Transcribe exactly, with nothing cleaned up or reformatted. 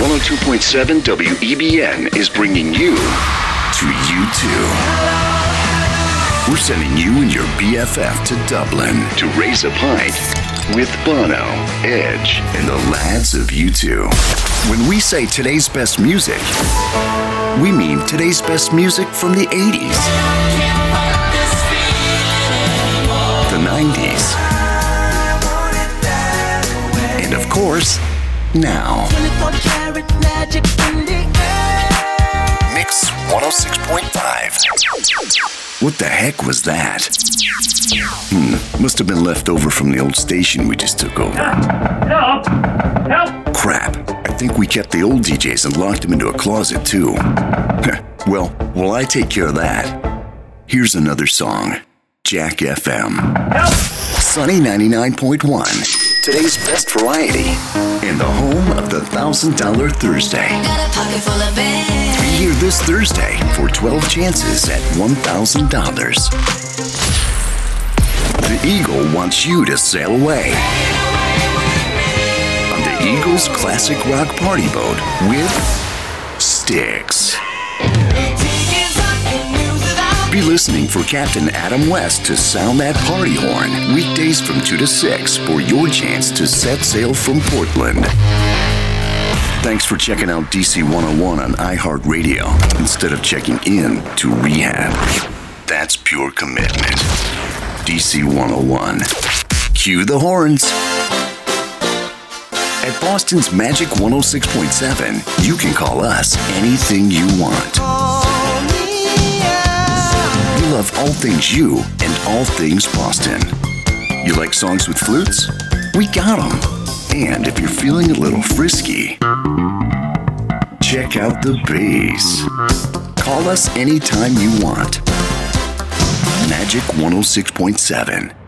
one oh two point seven W E B N is bringing you to U two. We're sending you and your B F F to Dublin to raise a pint with Bono, Edge, and the lads of U two. When we say today's best music, we mean today's best music from the eighties, the nineties, and of course, now. Mix one oh six point five. What the heck was that? Hmm, must have been left over from the old station we just took over. Help! Help! Crap, I think we kept the old D Js and locked them into a closet too. Well, while I take care of that, here's another song. Jack F M. Help! Sunny ninety-nine point one. Today's best variety. And the home of the one thousand dollars Thursday. Got a pocket full of bands. Be here this Thursday for twelve chances at one thousand dollars. The Eagle wants you to sail away on the Eagles Classic Rock Party Boat with Styx. Be listening for Captain Adam West to sound that party horn weekdays from two to six for your chance to set sail from Portland. Thanks for checking out D C one oh one on iHeartRadio instead of checking in to rehab. That's pure commitment. D C one oh one. Cue the horns. At Boston's Magic one oh six point seven, you can call us anything you want. We love all things you and all things Boston. You like songs with flutes? We got them. And if you're feeling a little frisky, check out the bass. Call us anytime you want. Magic one oh six point seven.